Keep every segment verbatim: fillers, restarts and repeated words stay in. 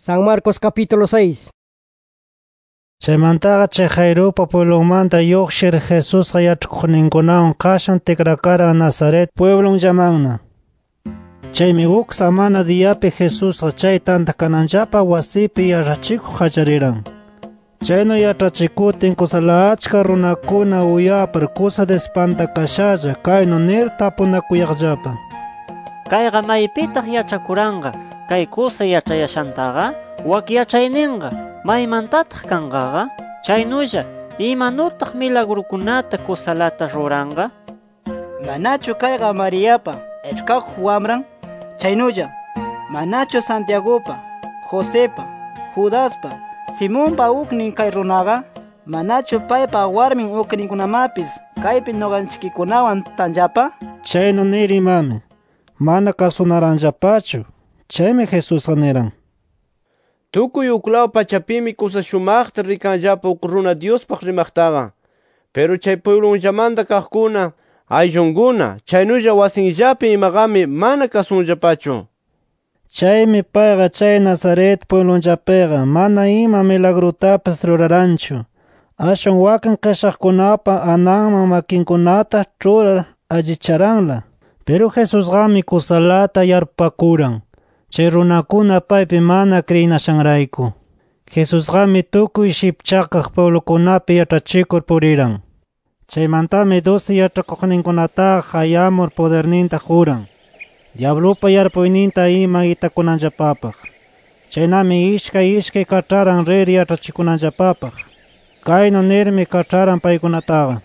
San Marcos capítulo seis. Chaymantaqa chay Jairupa pueblonmanta lluqshir Jesusqa yach'akuqninkunawan qashan tikrakarqa Nazaret pueblonllamanna. Chaymi huk samana diyapi Jesusqa chay tantakananllapa wasipi yachachikuq qallariran. Chaynu yachachikutin kusala achka runakuna uyapar kusa despantakashalla kaynu nir tapunakuyaqllapa: Kayqa maypitaq yachakuranqa kay kusa yachayashantaqa? Wak yachayninqa maymantataq kanqaqa? Chaynulla imanutaq milagrukunata kusalata ruranqa? Manachu kayqa Mariapa echkakuq wamran? Chaynulla manachu Santiagopa, Josepa, Judaspa, Simonpa uknin kay runaqa? Manachu paypa warmin ukninkunamapis kaypi nuqanchikkunawan tanllapa? Chaynu nirimami mana kasunaranllapachu. Chaymi Jesusqa niran: Tukuy uklaw pachapimi kusa shumaqta rikanllapa uk runa Diospaq rimaqtaqa. Pero chay pueblonllamanta kaqkuna, ayllunkuna, chaynulla wasinllapi imaqami mana kasunllapachu. Chaymi payqa chay Nazaret pueblonllapiqa mana ima milagrutapis ruraranchu. Ashwan wakin qishaqkunapa ananman makinkunata churar allicharanla. Pero Jesusqami kusalata yarpakuran, chay runakuna paypi mana kriyinashanrayku. Jesusqami tukuy shipchakaq pueblokunapi yach'achikur puriran. Chaymantami doce yach'akuqninkunataqa qayamur poderninta juran, diablupa yarpuyninta ima itakunanllapapaq. Chaynami ishkay ishkay kach'aran rir yach'achikunanllapapaq. Kaynu nirmi kach'aran paykunataqa: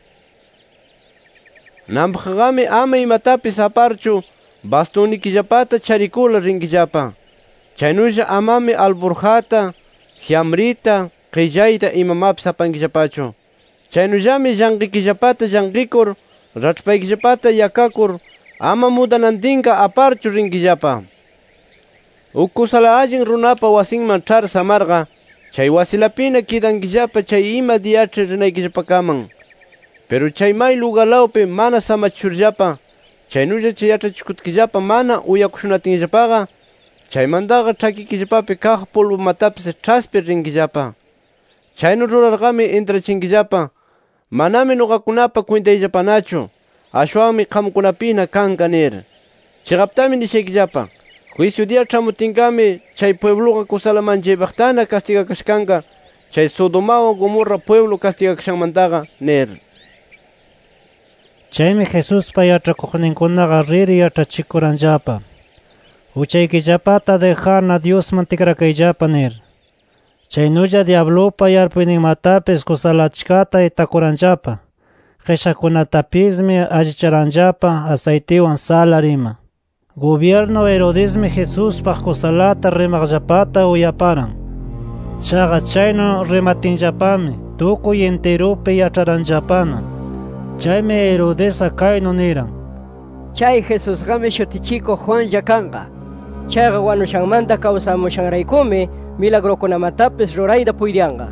Nampaqami ama imatapis aparchu bastunikillapata charikula rinkillapa. Chaynulla amami alburjata, hiamrita, qillayta imamapis apankillapachu. Chaynullami llanqikillapata llanqikur, rach'paykillapata yakakur, ama mudanantinqa aparchu rinkillapa. Uk kusala allin runapa wasinman ch'ar samarqa, chay wasilapina kidankillapa chay ima diyach'i rinaykillapakaman. Pero chay may lugarlawpi mana samachurllapa, chaynulla chay yach'achikutkillapa mana uyakushunatinllapaqa, chaymantaqa ch'akikillapapi kaq polvomatapis ch'aspi rinkillapa. Chaynu rurarqami intrachinkillapa: manami nuqakunapa cuintayllapanachu, ashwanmi qamkunapina kanqa nir. Chiqaptami nishaykillapa: juicio dia ch'amutinqami chay puebloqa kusala manchaybaqtana castigakashkanqa, chay Sodomawan Gomorra pueblo castigakashanmantaqa nir. Chaymi Jesuspa yach'akuqninkunaqa rir yach'achikuranllapa: uchaykillapata dejarna Diosman tikrakayllapa nir. Chaynulla diablupa yarpuyninmatapis kusala achkata itakuranllapa. Qishaqkunatapismi allicharanllapa aceitiwan salar ima. Gobierno Herodesmi Jesuspaq kusalata rimaqllapata uyaparan. Chaqa chaynu rimatinllapami tukuy enterupi yach'aranllapana. Chaymi Herodesa kaynu niran: Chay Jesusqami shutichikuq Juanja kanqa. Chayqa wanushanmanta kawsamushanraykumi milagrukunamatapis rurayta puyriyanqa.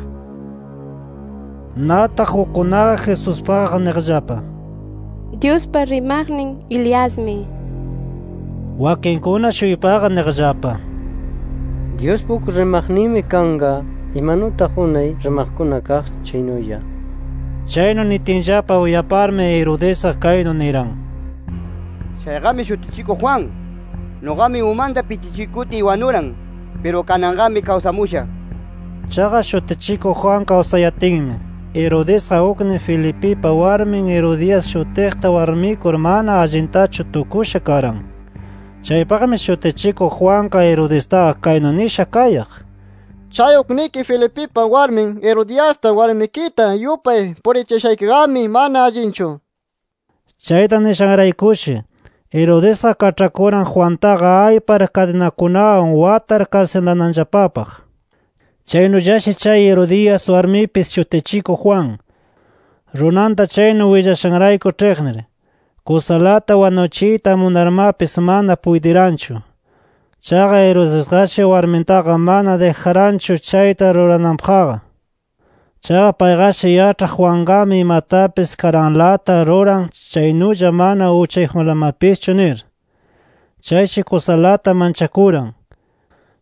Nataq hukkunaqa Jesuspaqqa niqllapa: Diospa rimaqnin Eliasmi. Wakinkuna shuypaqa niqllapa: Diospa huk rimaqninmi kanqa, imanutaq unay rimaqkuna kaq chaynulla. Chaynu nitinllapa uyaparmi Herodesa kaynu niran: Chayqami shutichikuq Juan, nuqami umanta pitichikuti wanuran, pero kananqami kawsamusha. Chaqa shutichikuq Juan kawsayatinmi, Herodesqa uknin Filipipa warmin Herodias shutiqta warmikur mana allintachu tukusha karan. Chaypaqmi shutichikuq Juanqa Herodestaqa kaynu nisha kayaq: Chay ukniki Filipipa warmin Herodiasta warmikita yupay purichishaykiqami mana allinchu. Chayta nishanraykushi Herodesqa kach'akuran Juantaqa aypar cadenakunawan watar karcelananllapapaq. Chaynullashi chay Herodias warmipis shutichikuq Juan, runanta chaynu willashanrayku ch'iqnir, kusalata wanuchiyta munarmapis mana puytiranchu. Chaqa Herodesqashi warmintaqa mana dejaranchu chayta rurananpaqqa. Chaqa payqashi yach'aq Juanqami imatapis karanlata ruran chaynulla mana uchayjunlamapischu nir. Chayshi kusalata manchakuran.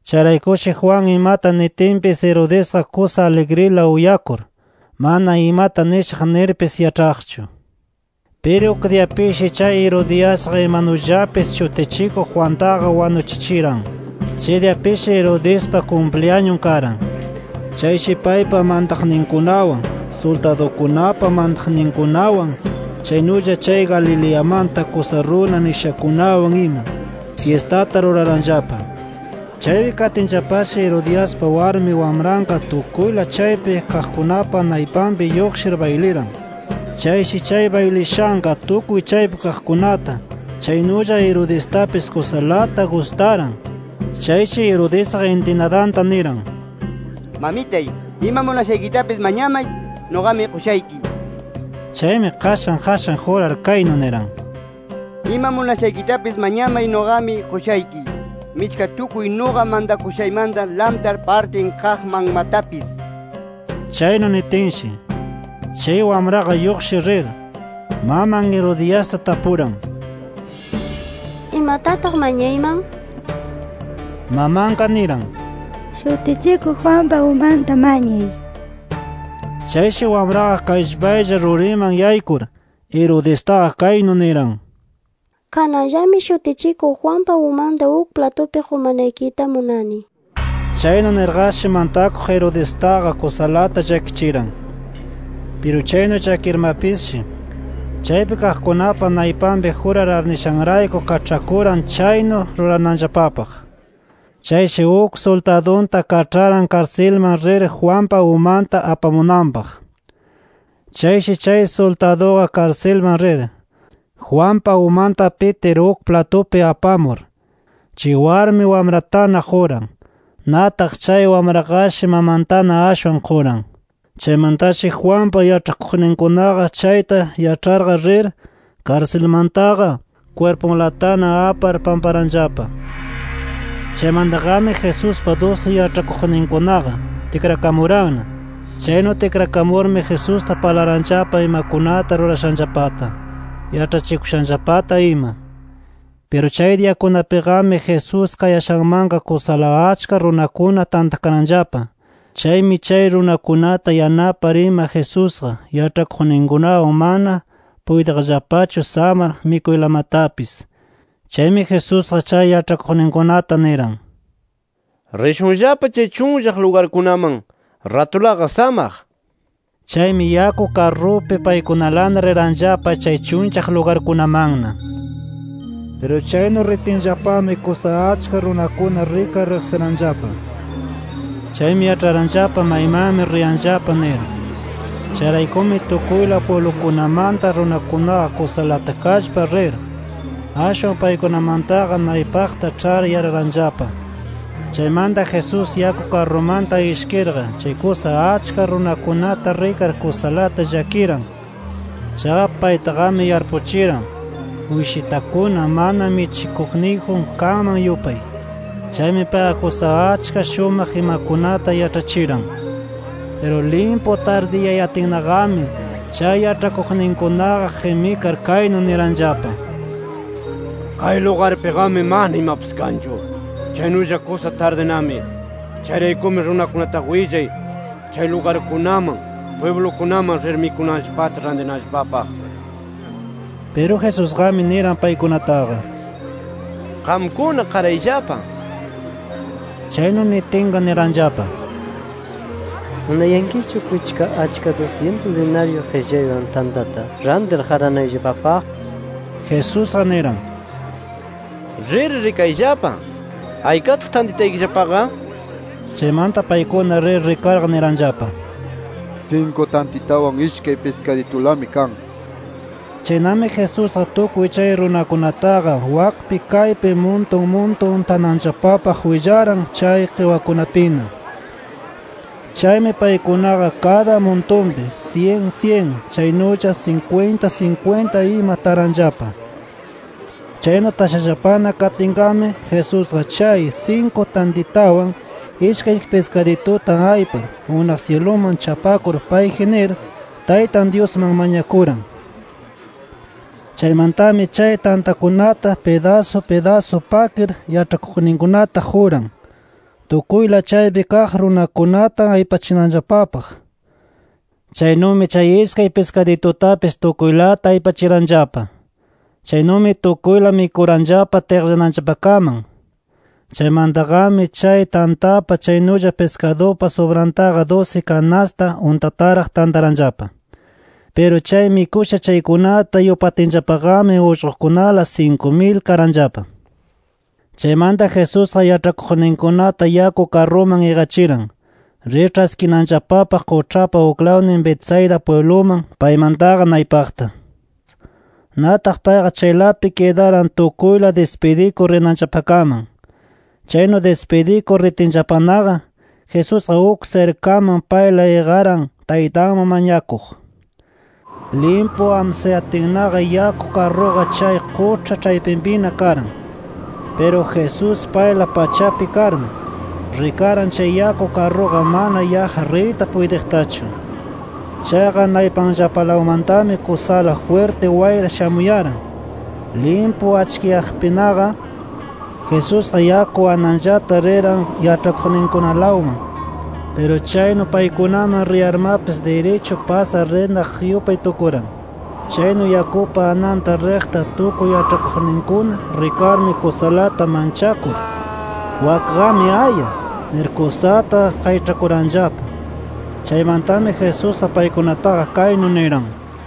Charaykushi Juan imata nitimpis Herodesqa kusa alegrila uyakur, mana imata nishaq nirpis yachaqchu. Pero uk diapishi chay Herodiasqa imanullapis shutichikuq Juantaqa wanuchichiran. Chay diapishi Herodespa cumpleaños karan. Chayshi paypa mantaqninkunawan, soldadokunapa mantaqninkunawan, chaynulla chay Galileamanta kusa runa nishakunawan ima, fiestata ruraranllapa. Chaypi katinchapashi Herodiaspa warmi wamranqa tukuyla chaypi kaqkunapa naypanpi lluqshir bayliran. Chayshi chay baylishanqa tukuy chaypi kaqkunata, chaynulla Herodestapis kusalata gustaran. Chayshi Herodesqa intinadanta niran: Mamitay, ima munashaykitapis mañamay, noqami qushayki. Chaymi qashan qashan jurar kaynu niran: Ima munashaykitapis mañamay noqami qushayki. Michka tukuy noqa mandakushaymanta lamtar partin kaqmanmatapis. Chaynu nitinshi, chay wamraqa lluqshi rir, maman Herodiasta tapuran: Imatataq mañayman? Mamanqa niran: Shutichikuq Juanpa umanta mañay. Chayshi wamraqa kayllbaylla ruriman yaykur, Herodestaqa kaynu niran: Kanallami shutichikuq Juanpa umanta uk platupi qumanaykita munani. Chaynu nirqashi mantakuq Herodestaqa kusalata llakichiran. Pero chaynu chakirmapisshi, chaypi kaqkunapa naypanpi jurar arnishanrayku kach'akuran chaynu rurananllapapaq. Chayshi uk soldadunta kach'aran karcelman rir Juanpa umanta apamunanpaq. Chayshi chay soldaduqa karcelman rir, Juanpa umanta piter uk platupi apamur, chay warmi wamratana quran, nataq chay wamraqashi mamantana ashwan quran. Chaymantashi Juanpa yach'akuqninkunaqa chayta yach'arqa rir, karcelmantaqa cuerponlatana apar pamparanllapa. Chaymantaqami Jesuspa doce yach'akuqninkunaqa tikrakamuranna. Chaynu tikrakamurmi Jesusta parlaranllapa imakunata rurashanllapata, yach'achikushanllapata ima. Pero chay diakunapiqami Jesus kayashanmanqa kusala achka runakuna tantakananllapa. Chaymi chay runakunata yanapar ima Jesusqa yach'akuqninkunawan mana puydaqllapachu samar mikuylamatapis. Chaymi Jesusqa chay yach'akuqninkunata niran: Rishunllapa chay chunllaq lugarkunaman, ratulaqa samaq. Chaymi yaku carrupi paykunalana riranllapa chay chunllaq lugarkunamanna. Pero chaynu ritinllapami kusa achka runakuna rika riqsiranllapa. Chaymi yach'aranllapa maymami riyanllapa nir. Charaykumi tukuyla pueblokunamanta runakunaqa kusalata kallpa rir, ashwan paykunamantaqa naypaqta ch'ar yararanllapa. Chaymanta Jesus yaku carrumanta ishkirqa, chay kusa achka runakunata rikar kusalata llakiran. Chaqa paytaqami yarpuchiran, uyshitakuna mana michikuqniyjun kanman yupay. Chaymi payqa kusa achka shumaq imakunata yach'achiran. Pero limpo tardiyayatinaqami chay yach'akuqninkunaqa qimikar kaynu niranllapa: Kay lugarpiqami mana imapis kanchu. Chaynulla kusa tardinami. Chayraykumi runakunata willay, chay lugarkunaman, pueblokunaman rir mikunanllapata randinanllapapaq. Pero Jesusqami niran paykunataqa: Qamkuna qarayllapa. Chaynu nitinqa niranllapa: Munayankichu kuchka achka doscientos denarios qillaywan tantata randir qaranayllapapaq? Jesusqa niran: Rir rikayllapa. Haykataq tantitaykillapaqa? Chaymanta paykuna rir rikarqa niranllapa: Cinco tantitawan ishkay pescaditulami kan. Chaynami Jesusqa tukuy chay runakunataqa wakpi kaypi muntun muntun tananllapapaq willaran chay qiwakunapina. Chaymi paykunaqa cada muntunpi cien cien, chaynulla cincuenta cincuenta ima taranllapa. Chaynu tashallapana katingami Jesusqa chay cinco tantitawan ishkay pescadituta aypar unaq cieluman chapakur payji nir Taytan Diosman mañakuran. Chaymantami chay tantakunata pedazo pedazo pakir yach'akuqninkunata juran. tukuyla chaypi kaq runakunata aypachinanllapapaq. Chaynumi chay iskay pescaditutapis tukuylata aypachiranllapa. Chaynumi tukuyla mikuranllapa teqllananllapakaman. Chaymantaqami chay tantapa chaynulla pescadopa sobrantaqa doce canasta untataraq tantaranllapa. Pero chay mikusha chaykunata yupatinllapaqami uchuqkunala cinco mil karanllapa. Chaymanta Jesusqa yach'akuqninkunata yaku carruman iqachiran, rir ch'askinanllapapaq quchapa uklawnin Betsaida puebluman paymantaqa naypaqta. Nataq payqa chaylapi quedaran tukuyla despediku rinanllapakaman. Chaynu despediku ritinllapanaqa, Jesusqa uk cercaman payla iqaran taytanman mañakuq. Limpu amseatinnaqa yaku carruqa chay qucha chaypinpina karan. Pero Jesús payla pachapi karmi, rikaran chay yaku carruqa mana yaqa riyta puydiqtachu. Chayqa naypanllapalawmantami kusala fuerte wayra shamuyaran. Limpu achkiyaqpinaqa, Jesusqa yaku ananllata riran yach'akuqninkunalawman. Pero chaynu paykunaman riyarmapis derecho pasa rinaq yupay tukuran. Chaynu yakupa ananta riqta tukuy yach'akuqninkuna rikarmi kusalata manchakur, wakqami aya, nir kusata qaych'akuranllapa. Chaymantami Jesusqa paykunataqa kaynu niran: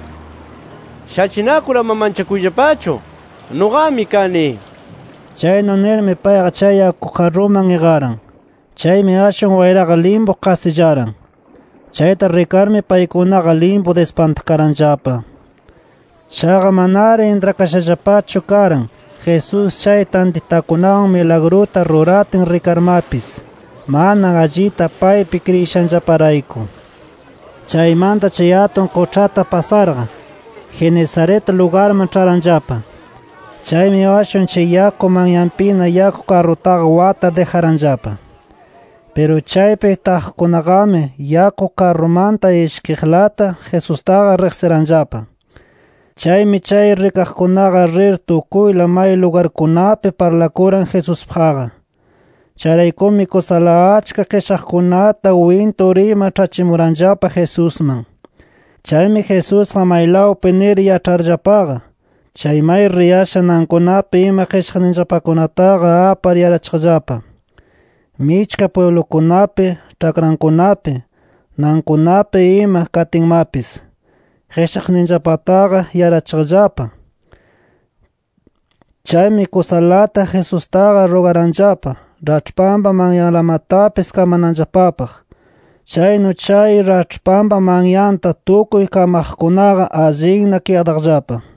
Shachinakur ama manchakuyllapachu, nuqami kani. Chaynu nirmi payqa chay yaku carruman iqaran. Chaymi ashwan wayraqa limpu qasillaran. Chayta rikarmi paykunaqa limpu despantakaranllapa. Chaqa manari intrakashallapachu karan Jesus chay tantitakunawan milagruta ruratin rikarmapis, manan allita paypi kriyishanllaparayku. Chaymanta chay atun quchata pasarqa, Genesaret lugarman ch'aranllapa. Chaymi ashwan chay yaku manyanpina yaku carrutaqa wata dejaranllapa. Pero chaypi taqkunaqami yaku carrumanta ishkiqlata Jesustaqa riqsiranllapa. Chaymi chay rikaqkunaqa rir tukuyla may lugarkunapi parlakuran Jesuspaqqa. Charaykumi kusala achka qishaqkunata wintu rima ch'achimuranllapa Jesusman. Chaymi Jesusqa maylawpi nir yach'arllapaqa, chay may riyasha nankunapi ima qishaqninllapakunataqa apar yarachqallapa. Michka pueblukunapi, ch'akrankunapi, nankunapi ima katinmapis, qishaqninllapataqa yarachqallapa. Chaymi kusalata Jesustaqa rugaranllapa, rach'pampa manyanlamatapis kamananllapapaq. Chaynu chay rach'pampa manyanta tukuy kamaqkunaqa allinna kiqdaqllapa.